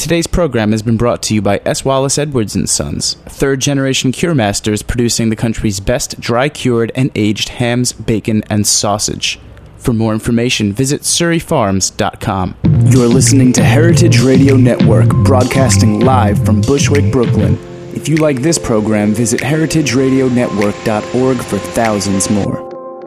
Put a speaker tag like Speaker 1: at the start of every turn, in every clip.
Speaker 1: Today's program has been brought to you by S. Wallace Edwards & Sons, third-generation cure masters producing the country's best dry-cured and aged hams, bacon, and sausage. For more information, visit surreyfarms.com. You're listening to Heritage Radio Network, broadcasting live from Bushwick, Brooklyn. If you like this program, visit heritageradionetwork.org for thousands more.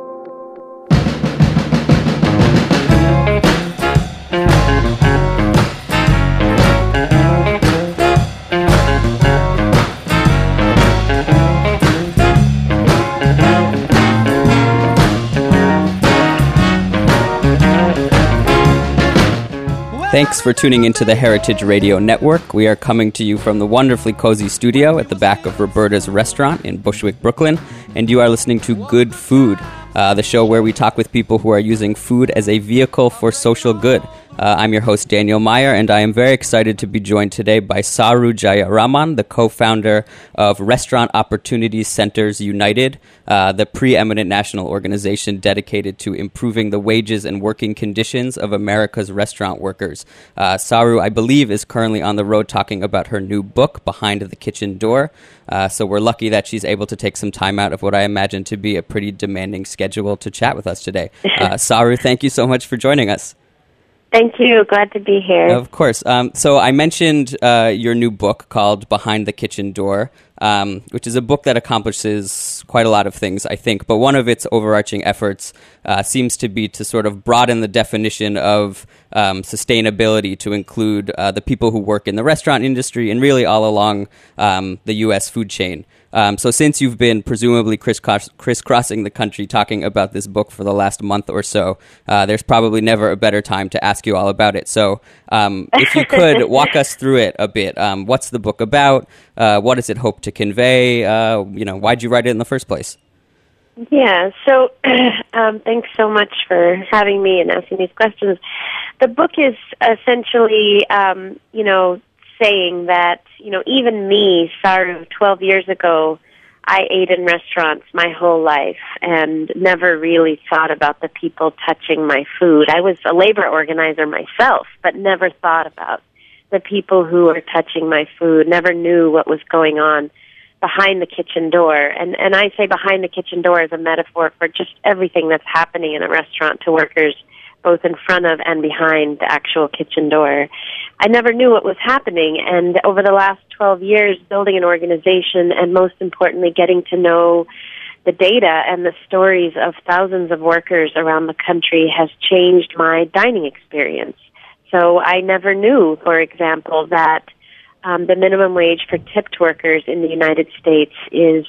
Speaker 2: Thanks for tuning into the Heritage Radio Network. We are coming to you from the wonderfully cozy studio at the back of Roberta's Restaurant in Bushwick, Brooklyn, and you are listening to Good Food, the show where we talk with people who are using food as a vehicle for social good. I'm your host, Daniel Meyer, and I am very excited to be joined today by Saru Jayaraman, the co-founder of Restaurant Opportunities Centers United, the preeminent national organization dedicated to improving the wages and working conditions of America's restaurant workers. Saru, I believe, is currently on the road talking about her new book, Behind the Kitchen Door. So we're lucky that she's able to take some time out of what I imagine to be a pretty demanding schedule to chat with us today. Saru, thank you so much for joining us.
Speaker 3: Thank you. Glad to be here.
Speaker 2: Of course. So I mentioned your new book called Behind the Kitchen Door, which is a book that accomplishes quite a lot of things, I think. But one of its overarching efforts seems to be to sort of broaden the definition of sustainability to include the people who work in the restaurant industry and really all along the U.S. food chain. So since you've been presumably crisscrossing the country talking about this book for the last month or so, there's probably never a better time to ask you all about it. So if you could walk us through it a bit, what's the book about? What does it hope to convey? Why'd you write it in the first place?
Speaker 3: Yeah, so thanks so much for having me and asking these questions. The book is essentially, saying that, even me, Saru, 12 years ago, I ate in restaurants my whole life and never really thought about the people touching my food. I was a labor organizer myself, but never thought about the people who were touching my food, never knew what was going on behind the kitchen door. And I say behind the kitchen door as a metaphor for just everything that's happening in a restaurant to workers, both in front of and behind the actual kitchen door. I never knew what was happening, and over the last 12 years, building an organization and most importantly, getting to know the data and the stories of thousands of workers around the country has changed my dining experience. So I never knew, for example, that the minimum wage for tipped workers in the United States is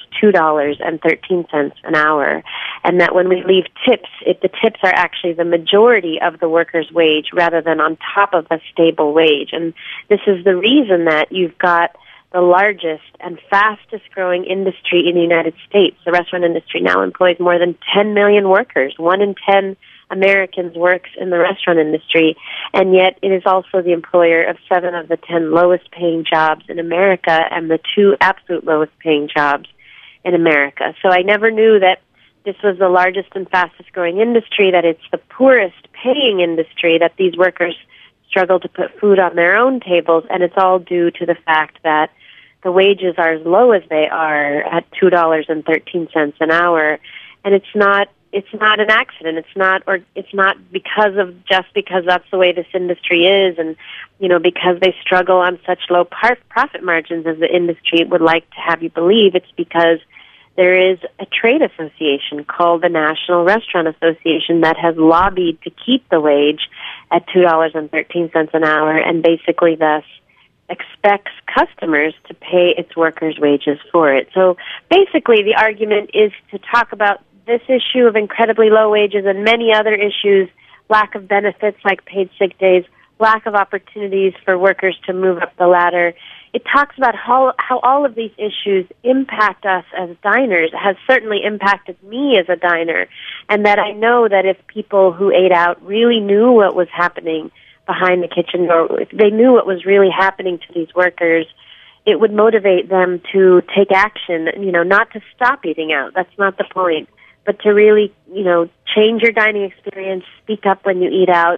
Speaker 3: $2.13 an hour, and that when we leave tips, the tips are actually the majority of the worker's wage rather than on top of a stable wage. And this is the reason that you've got the largest and fastest growing industry in the United States. The restaurant industry now employs more than 10 million workers. 1 in 10 Americans works in the restaurant industry, and yet it is also the employer of 7 of the 10 lowest paying jobs in America and the 2 absolute lowest paying jobs in America. So I never knew that this was the largest and fastest growing industry, that it's the poorest paying industry, that these workers struggle to put food on their own tables, and it's all due to the fact that the wages are as low as they are at $2.13 an hour, and it's not an accident. It's not because that's the way this industry is, and because they struggle on such low profit margins as the industry would like to have you believe. It's because there is a trade association called the National Restaurant Association that has lobbied to keep the wage at $2.13 an hour, and basically thus expects customers to pay its workers' wages for it. So basically the argument is to talk about this issue of incredibly low wages and many other issues, lack of benefits like paid sick days, lack of opportunities for workers to move up the ladder. It talks about how all of these issues impact us as diners. It has certainly impacted me as a diner, and that I know that if people who ate out really knew what was happening behind the kitchen door, if they knew what was really happening to these workers, it would motivate them to take action, not to stop eating out. That's not the point. But to really, change your dining experience, speak up when you eat out,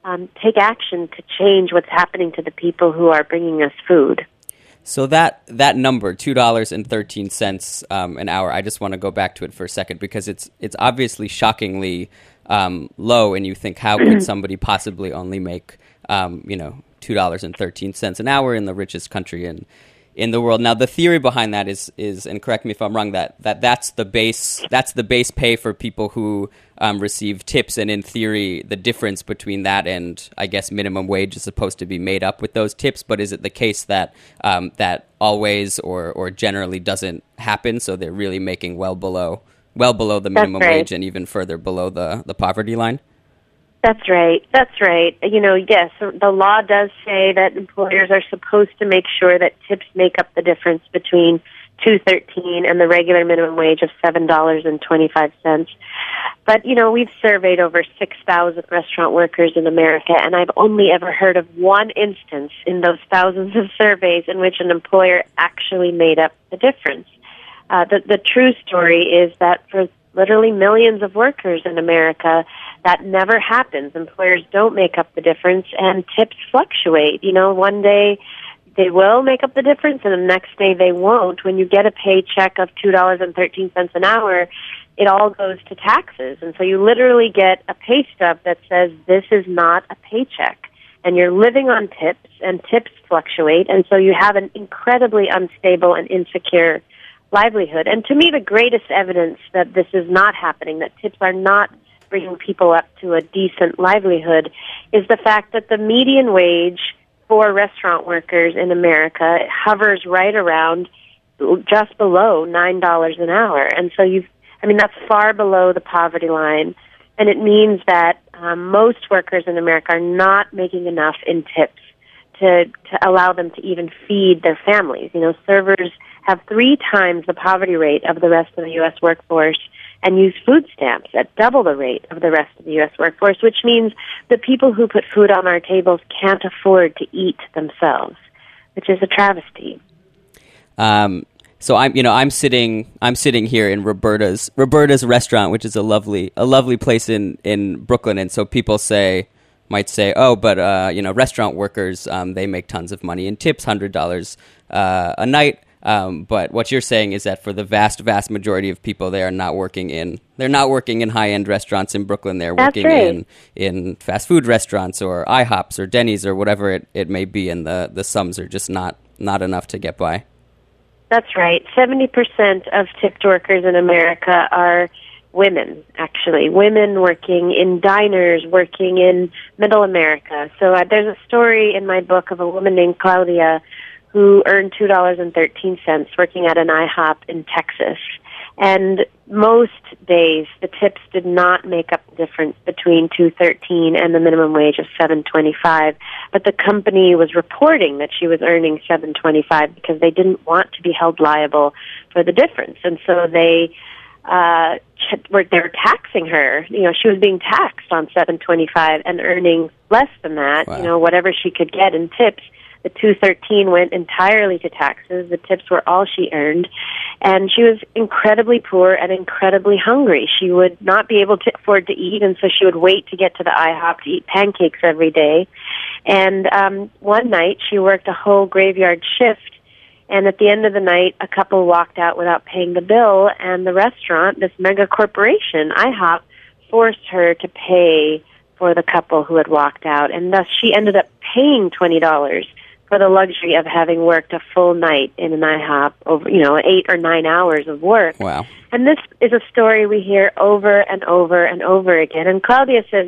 Speaker 3: take action to change what's happening to the people who are bringing us food.
Speaker 2: So that number, $2.13 an hour, I just want to go back to it for a second because it's obviously shockingly low, and you think, how could somebody possibly only make $2.13 an hour in the richest country in the world? Now, the theory behind that is, and correct me if I'm wrong, that's the base pay for people who receive tips, and in theory, the difference between that and, I guess, minimum wage is supposed to be made up with those tips. But is it the case that that always or generally doesn't happen? So they're really making well below the minimum wage and even further below the poverty line?
Speaker 3: That's right. Yes, the law does say that employers are supposed to make sure that tips make up the difference between $2.13 and the regular minimum wage of $7.25. But, we've surveyed over 6,000 restaurant workers in America, and I've only ever heard of one instance in those thousands of surveys in which an employer actually made up the difference. The true story is that for literally millions of workers in America, that never happens. Employers don't make up the difference, and tips fluctuate. One day they will make up the difference, and the next day they won't. When you get a paycheck of $2.13 an hour, it all goes to taxes. And so you literally get a pay stub that says this is not a paycheck. And you're living on tips, and tips fluctuate, and so you have an incredibly unstable and insecure livelihood. And to me, the greatest evidence that this is not happening, that tips are not bringing people up to a decent livelihood, is the fact that the median wage for restaurant workers in America hovers right around just below $9 an hour. And so that's far below the poverty line. And it means that most workers in America are not making enough in tips to allow them to even feed their families. Servers have 3 times the poverty rate of the rest of the U.S. workforce and use food stamps at double the rate of the rest of the U.S. workforce, which means the people who put food on our tables can't afford to eat themselves, which is a travesty.
Speaker 2: So I'm sitting here in Roberta's restaurant, which is a lovely place in Brooklyn, and so people might say, oh, but restaurant workers, they make tons of money in tips, $100 a night. But what you're saying is that for the vast majority of people, they're not working in high-end restaurants in Brooklyn. They're working in fast food restaurants or IHOPs or Denny's or whatever it may be, and the sums are just not enough to get by.
Speaker 3: That's right. 70% of tipped workers in America are women, actually. Women working in diners, working in Middle America. So there's a story in my book of a woman named Claudia who earned $2.13 working at an IHOP in Texas. And most days, the tips did not make up the difference between $2.13 and the minimum wage of $7.25. But the company was reporting that she was earning $7.25 because they didn't want to be held liable for the difference. And so they were taxing her. She was being taxed on $7.25 and earning less than that.
Speaker 2: Wow.
Speaker 3: Whatever she could get in tips. The $2.13 went entirely to taxes. The tips were all she earned. And she was incredibly poor and incredibly hungry. She would not be able to afford to eat, and so she would wait to get to the IHOP to eat pancakes every day. And one night, she worked a whole graveyard shift, and at the end of the night, a couple walked out without paying the bill, and the restaurant, this mega corporation, IHOP, forced her to pay for the couple who had walked out, and thus she ended up paying $20 for the luxury of having worked a full night in an IHOP over, 8 or 9 hours of work.
Speaker 2: Wow.
Speaker 3: And this is a story we hear over and over and over again. And Claudia says,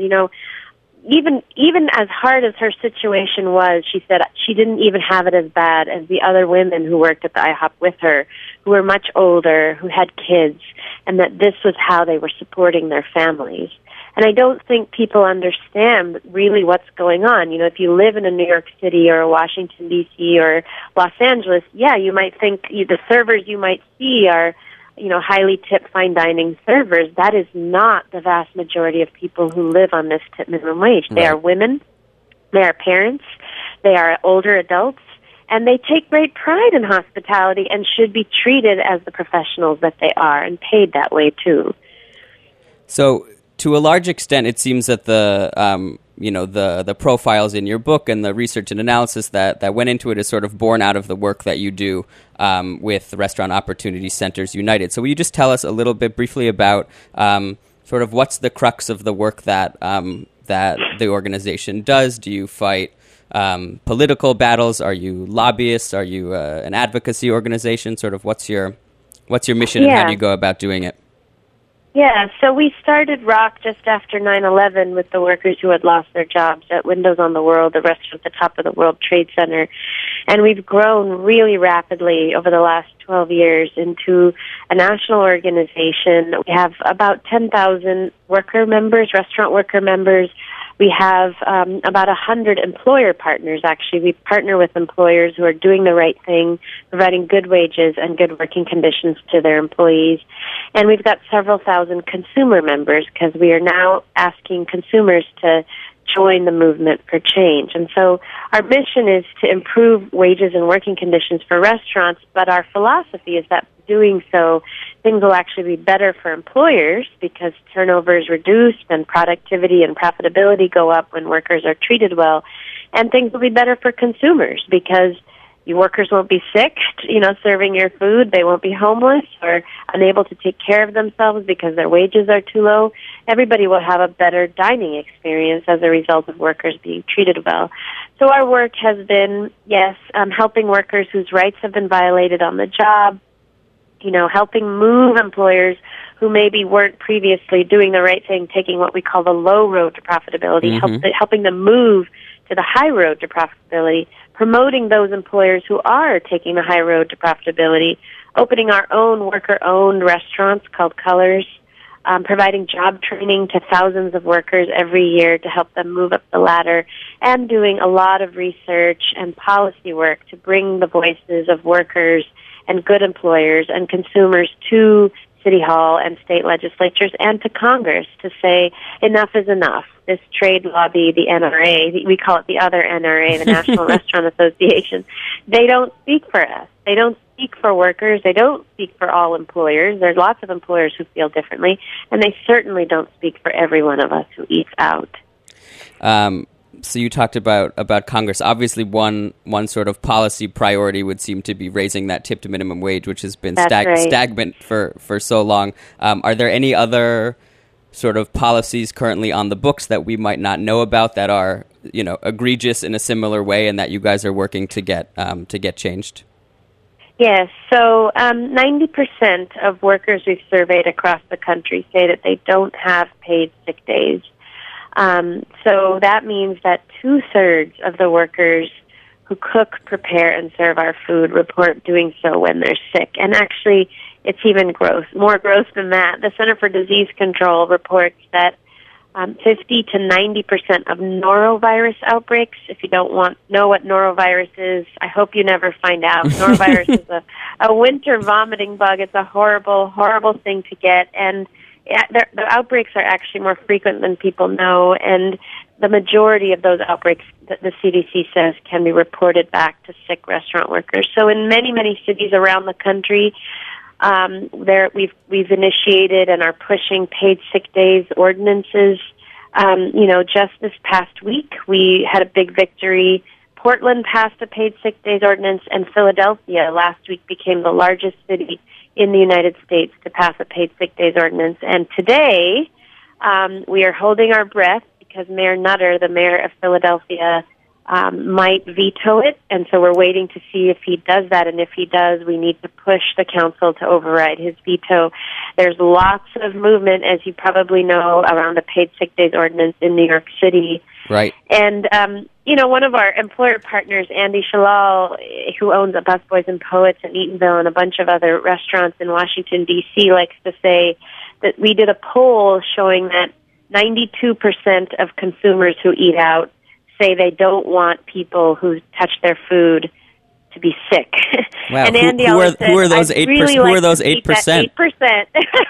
Speaker 3: even as hard as her situation was, she said she didn't even have it as bad as the other women who worked at the IHOP with her, who were much older, who had kids, and that this was how they were supporting their families. And I don't think people understand really what's going on. If you live in a New York City or a Washington, D.C. or Los Angeles, you might think the servers you might see are, highly tipped fine dining servers. That is not the vast majority of people who live on this tip minimum wage. Right. They are women, they are parents, they are older adults, and they take great pride in hospitality and should be treated as the professionals that they are and paid that way too.
Speaker 2: So, to a large extent, it seems that the the profiles in your book and the research and analysis that went into it is sort of born out of the work that you do with Restaurant Opportunity Centers United. So will you just tell us a little bit briefly about sort of what's the crux of the work that the organization does? Do you fight political battles? Are you lobbyists? Are you an advocacy organization? Sort of what's your mission and how do you go about doing it?
Speaker 3: Yeah, so we started ROC just after 9/11 with the workers who had lost their jobs at Windows on the World, the restaurant at the top of the World Trade Center. And we've grown really rapidly over the last 12 years into a national organization. We have about 10,000 worker members, restaurant worker members. We have about 100 employer partners, actually. We partner with employers who are doing the right thing, providing good wages and good working conditions to their employees. And we've got several thousand consumer members because we are now asking consumers to join the movement for change. And so our mission is to improve wages and working conditions for restaurants, but our philosophy is that doing so, things will actually be better for employers because turnover is reduced and productivity and profitability go up when workers are treated well. And things will be better for consumers because your workers won't be sick, serving your food. They won't be homeless or unable to take care of themselves because their wages are too low. Everybody will have a better dining experience as a result of workers being treated well. So our work has been, helping workers whose rights have been violated on the job, helping move employers who maybe weren't previously doing the right thing, taking what we call the low road to profitability, helping them move to the high road to profitability, promoting those employers who are taking the high road to profitability, opening our own worker-owned restaurants called Colors, providing job training to thousands of workers every year to help them move up the ladder, and doing a lot of research and policy work to bring the voices of workers and good employers and consumers to City Hall and state legislatures and to Congress to say enough is enough. This trade lobby, the NRA, we call it the other NRA, the National Restaurant Association, they don't speak for us. They don't speak for workers. They don't speak for all employers. There's lots of employers who feel differently, and they certainly don't speak for every one of us who eats out.
Speaker 2: So you talked about Congress. Obviously, one sort of policy priority would seem to be raising that tip to minimum wage, which has been stagnant for so long. Are there any other sort of policies currently on the books that we might not know about that are egregious in a similar way, and that you guys are working to get changed?
Speaker 3: Yes. So 90% of workers we've surveyed across the country say that they don't have paid sick days. So that means that 2/3 of the workers who cook, prepare, and serve our food report doing so when they're sick. And actually, it's even more gross than that. The Center for Disease Control reports that 50 to 90% of norovirus outbreaks, if you don't know what norovirus is, I hope you never find out. Norovirus is a winter vomiting bug. It's a horrible, horrible thing to get, and the outbreaks are actually more frequent than people know, and the majority of those outbreaks, the CDC says, can be reported back to sick restaurant workers. So in many, many cities around the country, we've initiated and are pushing paid sick days ordinances. Just this past week, we had a big victory. Portland passed a paid sick days ordinance, and Philadelphia last week became the largest city in the United States to pass a paid sick days ordinance. And today, we are holding our breath because Mayor Nutter, the mayor of Philadelphia, might veto it. And so we're waiting to see if he does that. And if he does, we need to push the council to override his veto. There's lots of movement, as you probably know, around the paid sick days ordinance in New York City.
Speaker 2: Right.
Speaker 3: And, one of our employer partners, Andy Shalal, who owns a Busboys and Poets in Eatonville and a bunch of other restaurants in Washington, D.C., likes to say that we did a poll showing that 92% of consumers who eat out say they don't want people who touch their food to be sick.
Speaker 2: Wow.
Speaker 3: And Andy
Speaker 2: who are those 8%?
Speaker 3: Really
Speaker 2: who are those 8%?
Speaker 3: 8%.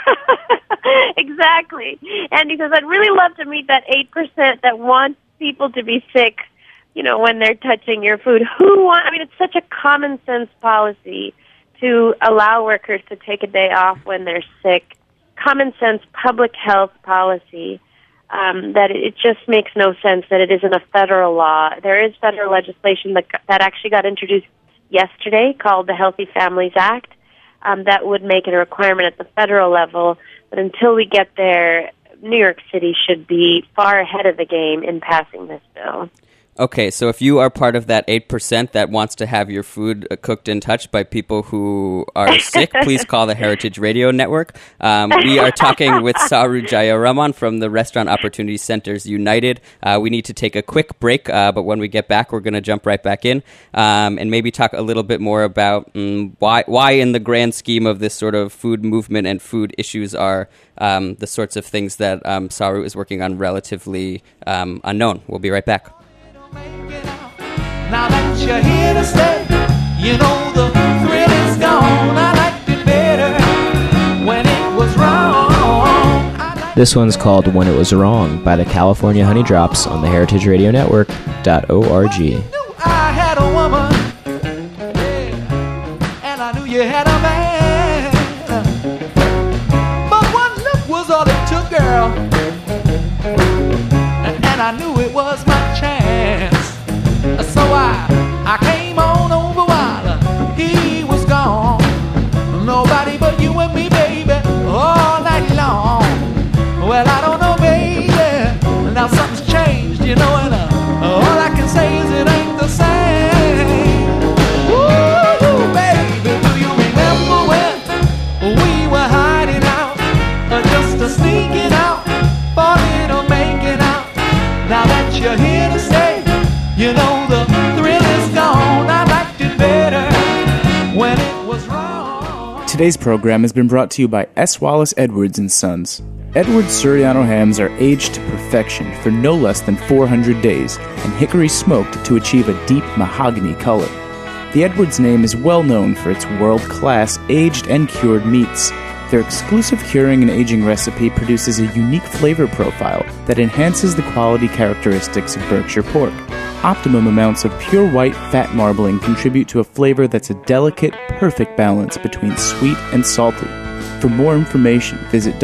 Speaker 3: Exactly. Andy says, I'd really love to meet that 8% that wants people to be sick, when they're touching your food. It's such a common sense policy to allow workers to take a day off when they're sick. Common sense public health policy. that it just makes no sense that it isn't a federal law. There is federal legislation that actually got introduced yesterday called the Healthy Families Act that would make it a requirement at the federal level. But until we get there, New York City should be far ahead of the game in passing this bill.
Speaker 2: Okay, so if you are part of that 8% that wants to have your food cooked and touched by people who are sick, please call the Heritage Radio Network. We are talking with Saru Jayaraman from the Restaurant Opportunity Centers United. We need to take a quick break, but when we get back, we're going to jump right back in and maybe talk a little bit more about why in the grand scheme of this sort of food movement and food issues are the sorts of things that Saru is working on relatively unknown. We'll be right back.
Speaker 4: Now that you're here to stay, you know the thrill is gone. I liked it better when it was wrong.
Speaker 5: This one's called When It Was Wrong by the California Honey Drops on the Heritage Radio Network.org.
Speaker 4: I had a woman, and I knew you had a man. But one look was all it took, girl, and I knew it was my chance. So I came on over while he was gone. Nobody but you and me, baby, all night long. Well, I don't know, baby, now something's changed, you know, and all I can say is it ain't the same. Ooh, baby, do you remember when we were hiding out, just sneaking out, falling or making out? Now that you're here to stay, you know the thrill is gone. I liked it better when it was wrong.
Speaker 1: Today's program has been brought to you by S. Wallace Edwards & Sons. Edwards Suriano hams are aged to perfection for no less than 400 days and hickory smoked to achieve a deep mahogany color. The Edwards name is well known for its world-class aged and cured meats. Their exclusive curing and aging recipe produces a unique flavor profile that enhances the quality characteristics of Berkshire pork. Optimum amounts of pure white fat marbling contribute to a flavor that's a delicate, perfect balance between sweet and salty. For more information, visit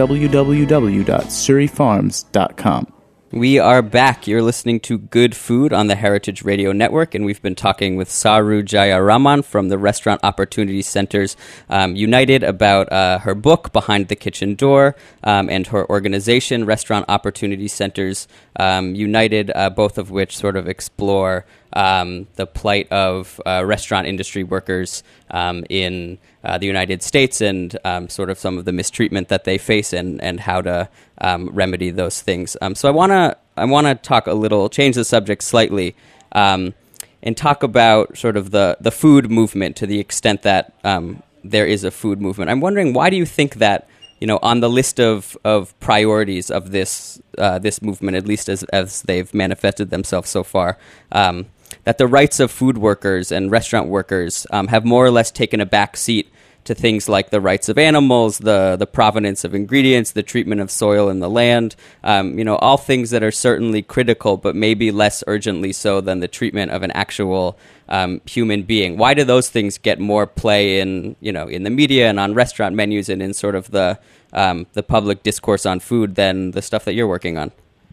Speaker 1: www.surreyfarms.com.
Speaker 2: We are back. You're listening to Good Food on the Heritage Radio Network, and we've been talking with Saru Jayaraman from the Restaurant Opportunity Centers United about her book, Behind the Kitchen Door, and her organization, Restaurant Opportunity Centers United, both of which sort of explore the plight of restaurant industry workers in the United States and sort of some of the mistreatment that they face and how to remedy those things. So I want to talk a little, change the subject slightly, and talk about sort of the food movement to the extent that there is a food movement. I'm wondering, why do you think that, you know, on the list of priorities of this movement, at least as they've manifested themselves so far, that the rights of food workers and restaurant workers have more or less taken a back seat to things like the rights of animals, the provenance of ingredients, the treatment of soil and the land, all things that are certainly critical, but maybe less urgently so than the treatment of an actual human being. Why do those things get more play in the media and on restaurant menus and in sort of the public discourse on food than the stuff that you're working on?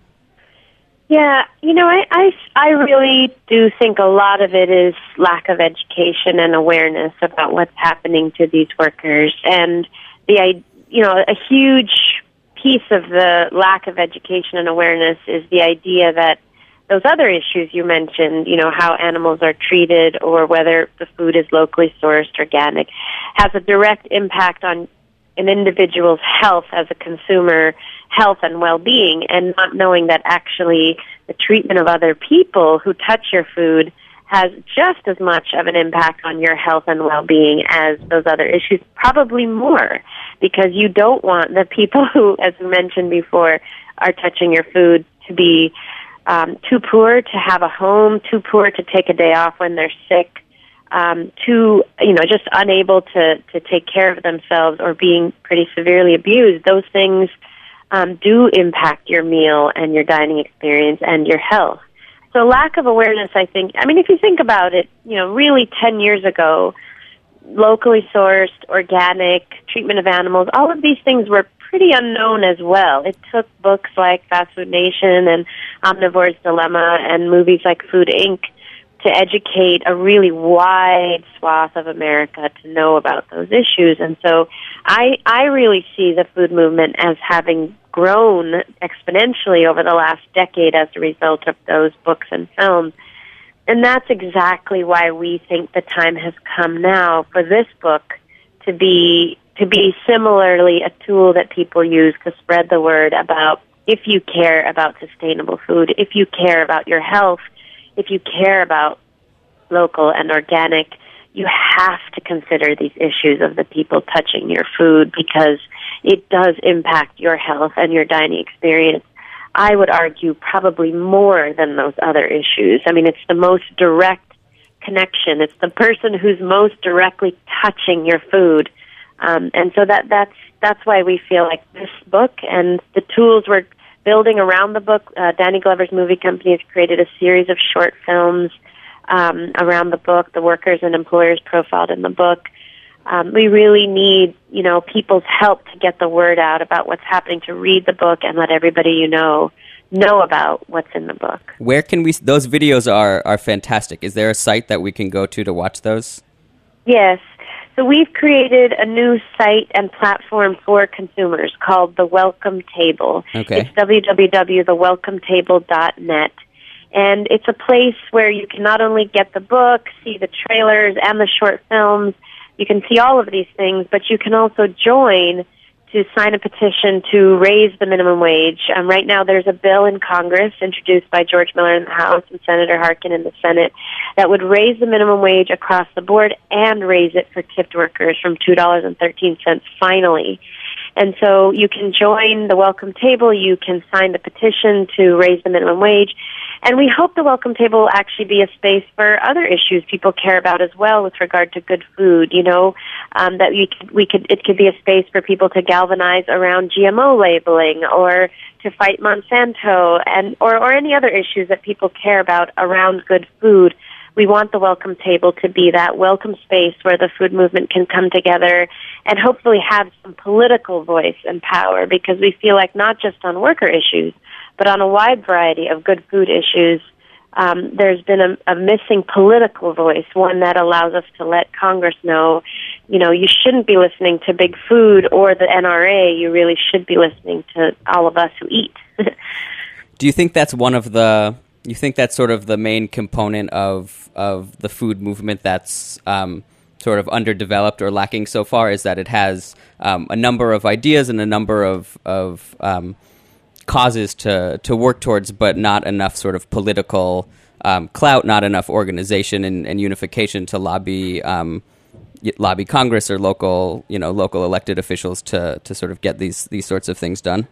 Speaker 3: Yeah, I really do think a lot of it is lack of education and awareness about what's happening to these workers. And a huge piece of the lack of education and awareness is the idea that those other issues you mentioned, how animals are treated or whether the food is locally sourced, organic, has a direct impact on an individual's health as a consumer, health and well-being, and not knowing that actually the treatment of other people who touch your food has just as much of an impact on your health and well-being as those other issues, probably more, because you don't want the people who, as we mentioned before, are touching your food to be too poor to have a home, too poor to take a day off when they're sick, just unable to take care of themselves or being pretty severely abused. Those things do impact your meal and your dining experience and your health. So lack of awareness, I think, if you think about it, really 10 years ago, locally sourced, organic, treatment of animals, all of these things were pretty unknown as well. It took books like Fast Food Nation and Omnivore's Dilemma and movies like Food Inc. to educate a really wide swath of America to know about those issues. And so I really see the food movement as having grown exponentially over the last decade as a result of those books and films. And that's exactly why we think the time has come now for this book to be similarly a tool that people use to spread the word about, if you care about sustainable food, if you care about your health, if you care about local and organic, you have to consider these issues of the people touching your food, because it does impact your health and your dining experience. I would argue probably more than those other issues. I mean, it's the most direct connection. It's the person who's most directly touching your food. And so that's why we feel like this book and the tools we're building around the book, Danny Glover's movie company has created a series of short films around the book, the workers and employers profiled in the book. We really need, people's help to get the word out about what's happening, to read the book and let everybody know about what's in the book.
Speaker 2: Where can we? Those videos are fantastic. Is there a site that we can go to watch those?
Speaker 3: Yes. So we've created a new site and platform for consumers called The Welcome Table.
Speaker 2: Okay.
Speaker 3: It's www.thewelcometable.net. And it's a place where you can not only get the book, see the trailers and the short films, you can see all of these things, but you can also join to sign a petition to raise the minimum wage. Right now there's a bill in Congress introduced by George Miller in the House and Senator Harkin in the Senate that would raise the minimum wage across the board and raise it for tipped workers from $2.13 finally. And so you can join the Welcome Table, you can sign the petition to raise the minimum wage, and we hope the Welcome Table will actually be a space for other issues people care about as well with regard to good food, that it could be a space for people to galvanize around GMO labeling or to fight Monsanto or any other issues that people care about around good food. We want the Welcome Table to be that welcome space where the food movement can come together and hopefully have some political voice and power, because we feel like not just on worker issues, but on a wide variety of good food issues, there's been a missing political voice, one that allows us to let Congress know, you shouldn't be listening to Big Food or the NRA. You really should be listening to all of us who eat.
Speaker 2: Do you think that's you think that's sort of the main component of the food movement that's sort of underdeveloped or lacking so far, is that it has a number of ideas and a number of causes to work towards, but not enough sort of political clout, not enough organization and unification to lobby Congress or local elected officials to sort of get these sorts of things done?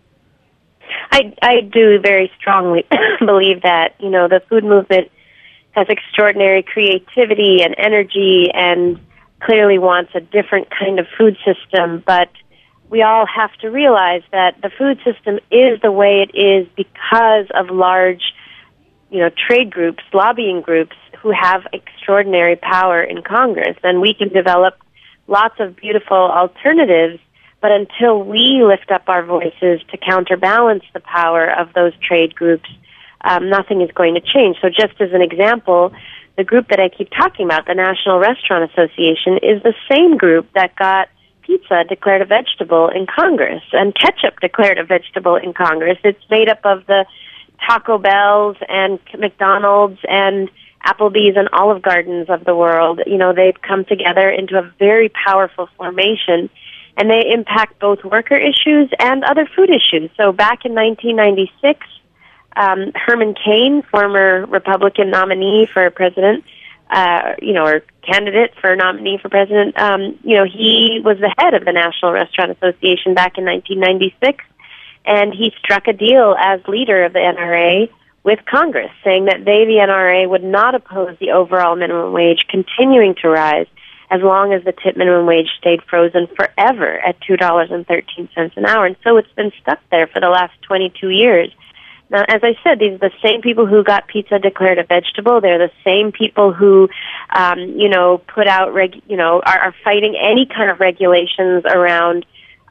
Speaker 3: I do very strongly believe that, the food movement has extraordinary creativity and energy and clearly wants a different kind of food system, but we all have to realize that the food system is the way it is because of large, trade groups, lobbying groups who have extraordinary power in Congress. And we can develop lots of beautiful alternatives, but until we lift up our voices to counterbalance the power of those trade groups, nothing is going to change. So just as an example, the group that I keep talking about, the National Restaurant Association, is the same group that got pizza declared a vegetable in Congress and ketchup declared a vegetable in Congress. It's made up of the Taco Bells and McDonald's and Applebee's and Olive Gardens of the world. They've come together into a very powerful formation, and they impact both worker issues and other food issues. So back in 1996, Herman Cain, former Republican nominee for president, or candidate for nominee for president, he was the head of the National Restaurant Association back in 1996, and he struck a deal as leader of the NRA with Congress, saying that they, the NRA, would not oppose the overall minimum wage continuing to rise as long as the tip minimum wage stayed frozen forever at $2.13 an hour. And so it's been stuck there for the last 22 years. Now, as I said, these are the same people who got pizza declared a vegetable. They're the same people who, put out, are fighting any kind of regulations around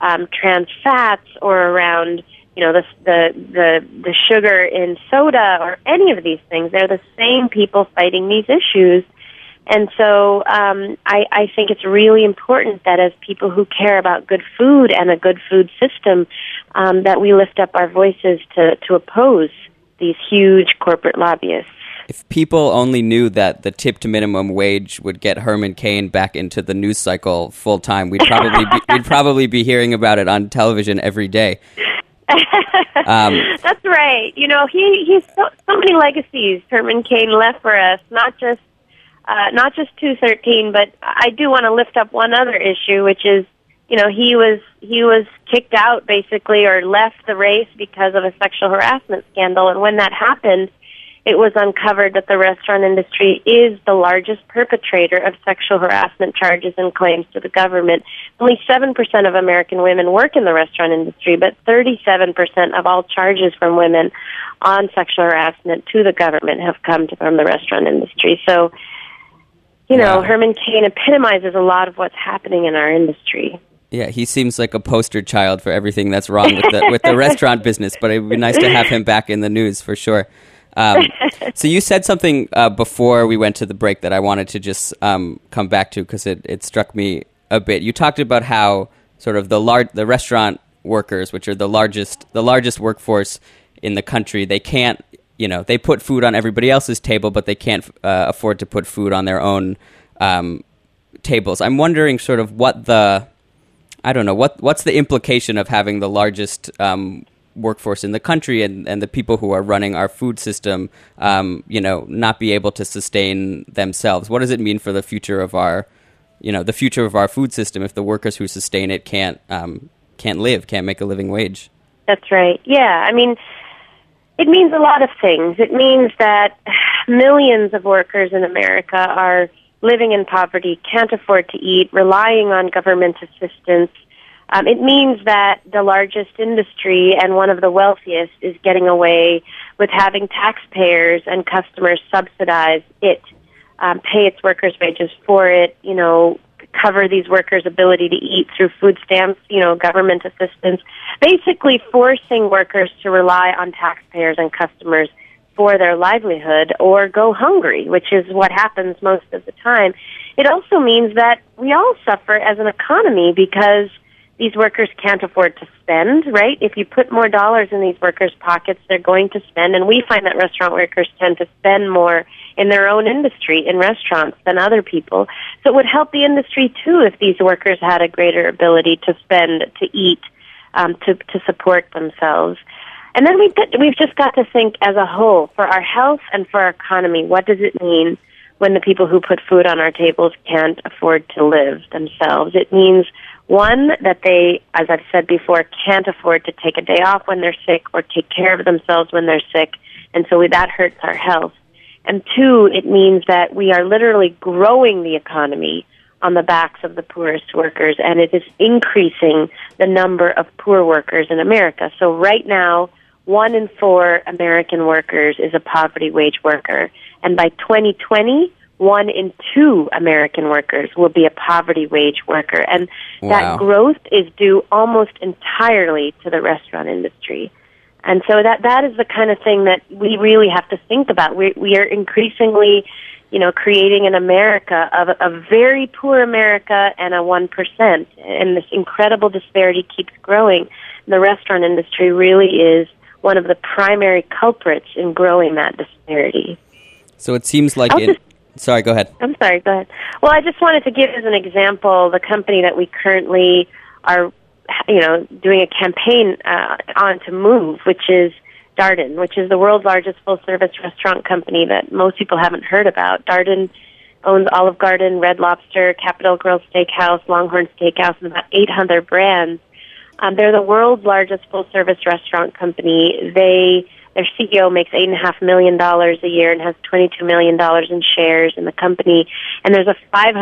Speaker 3: trans fats or around the sugar in soda or any of these things. They're the same people fighting these issues. And so I think it's really important that as people who care about good food and a good food system, that we lift up our voices to oppose these huge corporate lobbyists.
Speaker 2: If people only knew that the tipped minimum wage would get Herman Cain back into the news cycle full time, we'd probably be hearing about it on television every day.
Speaker 3: That's right. He's so many legacies Herman Cain left for us, not just 213, but I do want to lift up one other issue, which is, he was kicked out basically, or left the race because of a sexual harassment scandal. And when that happened, it was uncovered that the restaurant industry is the largest perpetrator of sexual harassment charges and claims to the government. Only 7% of American women work in the restaurant industry, but 37% of all charges from women on sexual harassment to the government have come from the restaurant industry. So,
Speaker 2: Wow.
Speaker 3: Herman Cain epitomizes a lot of what's happening in our industry.
Speaker 2: Yeah, he seems like a poster child for everything that's wrong with the restaurant business, but it would be nice to have him back in the news for sure. So you said something before we went to the break that I wanted to just come back to because it struck me a bit. You talked about how sort of the restaurant workers, which are the largest workforce in the country, they can't, they put food on everybody else's table, but they can't afford to put food on their own tables. I'm wondering sort of what's the implication of having the largest workforce in the country and the people who are running our food system, not be able to sustain themselves. What does it mean for the future of our food system if the workers who sustain it can't make a living wage?
Speaker 3: That's right. Yeah, I mean, it means a lot of things. It means that millions of workers in America are living in poverty, can't afford to eat, relying on government assistance. It means that the largest industry and one of the wealthiest is getting away with having taxpayers and customers subsidize it, pay its workers' wages for it, cover these workers' ability to eat through food stamps, government assistance, basically forcing workers to rely on taxpayers and customers for their livelihood or go hungry, which is what happens most of the time. It also means that we all suffer as an economy because these workers can't afford to spend, right? If you put more dollars in these workers' pockets, they're going to spend. And we find that restaurant workers tend to spend more in their own industry, in restaurants, than other people. So it would help the industry, too, if these workers had a greater ability to spend, to eat, to support themselves. And then we've just got to think as a whole, for our health and for our economy, what does it mean when the people who put food on our tables can't afford to live themselves? It means, one, that they, as I've said before, can't afford to take a day off when they're sick or take care of themselves when they're sick, and so that hurts our health. And two, it means that we are literally growing the economy on the backs of the poorest workers, and it is increasing the number of poor workers in America. So right now, 1 in 4 American workers is a poverty wage worker, and by 2020, 1 in 2 American workers will be a poverty wage worker. And that growth is due almost entirely to the restaurant industry. And so that is the kind of thing that we really have to think about. We are increasingly, creating an America of a very poor America and a 1%. And this incredible disparity keeps growing. And the restaurant industry really is one of the primary culprits in growing that disparity.
Speaker 2: So it seems like Sorry, go ahead.
Speaker 3: I'm sorry, go ahead. Well, I just wanted to give as an example the company that we currently are, doing a campaign on to move, which is Darden, which is the world's largest full-service restaurant company that most people haven't heard about. Darden owns Olive Garden, Red Lobster, Capitol Grill Steakhouse, Longhorn Steakhouse, and about 800 brands. They're the world's largest full-service restaurant company. Their CEO makes $8.5 million a year and has $22 million in shares in the company. And there's a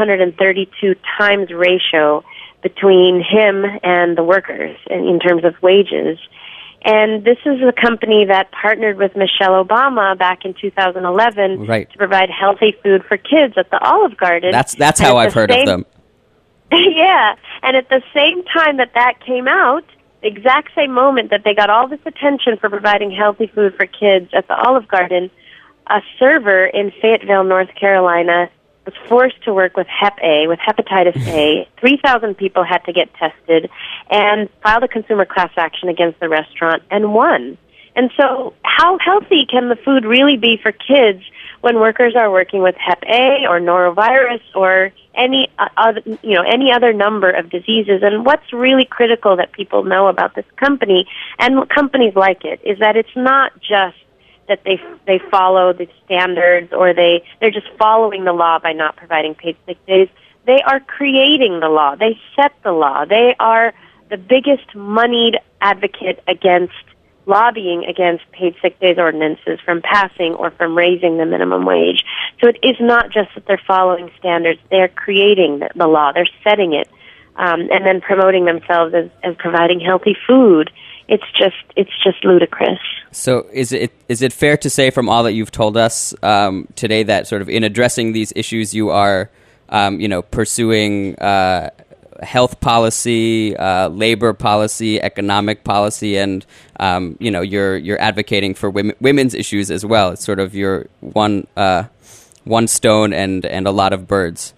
Speaker 3: 532 times ratio between him and the workers in terms of wages. And this is a company that partnered with Michelle Obama back in 2011
Speaker 2: right.
Speaker 3: to provide healthy food for kids at the Olive Garden.
Speaker 2: That's how I've heard of them.
Speaker 3: Yeah, and at the same time that came out, the exact same moment that they got all this attention for providing healthy food for kids at the Olive Garden, a server in Fayetteville, North Carolina, was forced to work with Hep A, with hepatitis A. 3,000 people had to get tested and filed a consumer class action against the restaurant and won. And so how healthy can the food really be for kids when workers are working with Hep A or norovirus or any other number of diseases? And what's really critical that people know about this company and companies like it is that it's not just that they follow the standards or they're just following the law by not providing paid sick days. They are creating the law. They set the law. They are the biggest moneyed advocate against lobbying against paid sick days ordinances from passing or from raising the minimum wage. So it is not just that they're following standards. They're creating the law. They're setting it and then promoting themselves as providing healthy food. It's just ludicrous.
Speaker 2: So is it fair to say from all that you've told us today that sort of in addressing these issues you are pursuing health policy, labor policy, economic policy, and you're advocating for women's issues as well? It's sort of your one stone and a lot of birds.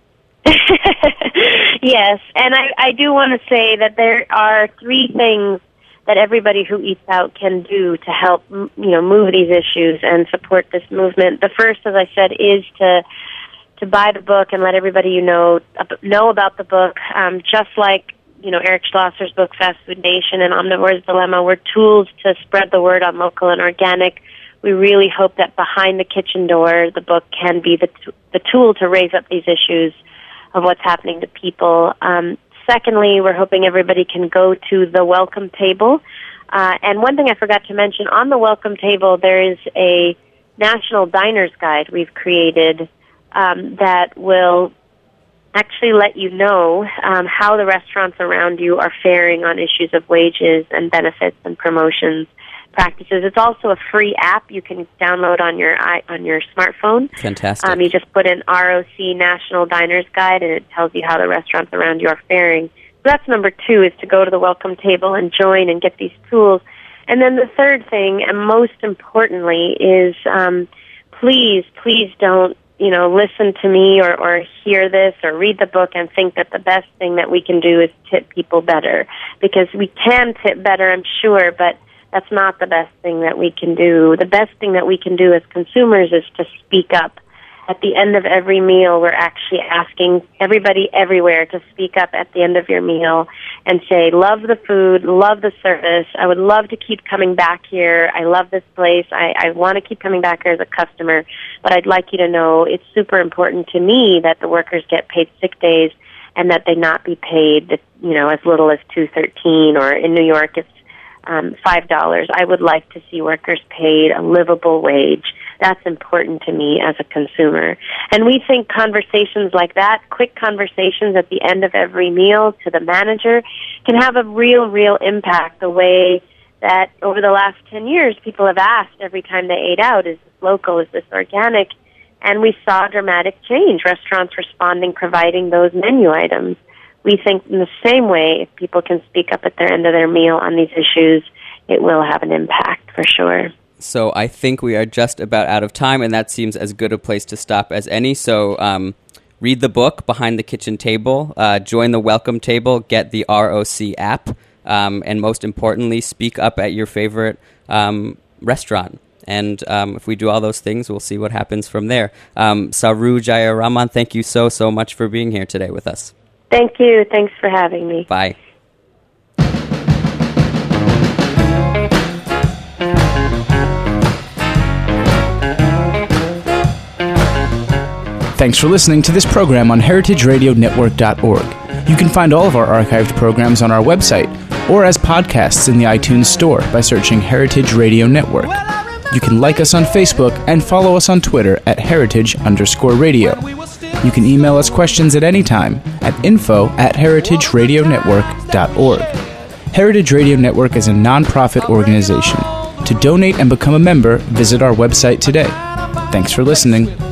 Speaker 3: Yes, and I do want to say that there are three things that everybody who eats out can do to help move these issues and support this movement. The first, as I said, is to buy the book and let everybody know about the book. Just like Eric Schlosser's book, Fast Food Nation, and Omnivore's Dilemma were tools to spread the word on local and organic. We really hope that Behind the Kitchen Door, the book, can be the tool to raise up these issues of what's happening to people. Secondly, we're hoping everybody can go to the Welcome Table. And one thing I forgot to mention, on the Welcome Table, there is a National Diners Guide we've created that will actually let you know how the restaurants around you are faring on issues of wages and benefits and promotions practices. It's also a free app you can download on your smartphone.
Speaker 2: Fantastic.
Speaker 3: You just put in ROC National Diners Guide, and it tells you how the restaurants around you are faring. So that's number 2, is to go to the Welcome Table and join and get these tools. And then the third thing, and most importantly, is please don't listen to me or hear this or read the book and think that the best thing that we can do is tip people better, because we can tip better, I'm sure, but that's not the best thing that we can do. The best thing that we can do as consumers is to speak up. At the end of every meal, we're actually asking everybody everywhere to speak up at the end of your meal and say, love the food, love the service. I would love to keep coming back here. I love this place. I want to keep coming back here as a customer, but I'd like you to know it's super important to me that the workers get paid sick days and that they not be paid, as little as $2.13, or in New York it's $5. I would like to see workers paid a livable wage. That's important to me as a consumer. And we think conversations like that, quick conversations at the end of every meal to the manager, can have a real impact. The way that over the last 10 years people have asked every time they ate out, is this local, is this organic? And we saw dramatic change, restaurants responding, providing those menu items. We think in the same way, if people can speak up at their end of their meal on these issues, it will have an impact for sure.
Speaker 2: So I think we are just about out of time, and that seems as good a place to stop as any. So read the book, Behind the Kitchen Table, join the Welcome Table, get the ROC app, and most importantly, speak up at your favorite restaurant. And if we do all those things, we'll see what happens from there. Saru Jayaraman, thank you so much for being here today with us.
Speaker 3: Thank you. Thanks for having me.
Speaker 2: Bye.
Speaker 1: Thanks for listening to this program on heritageradionetwork.org. You can find all of our archived programs on our website or as podcasts in the iTunes Store by searching Heritage Radio Network. You can like us on Facebook and follow us on Twitter at @heritage_radio. You can email us questions at any time at info@heritageradionetwork.org. Heritage Radio Network is a non-profit organization. To donate and become a member, visit our website today. Thanks for listening.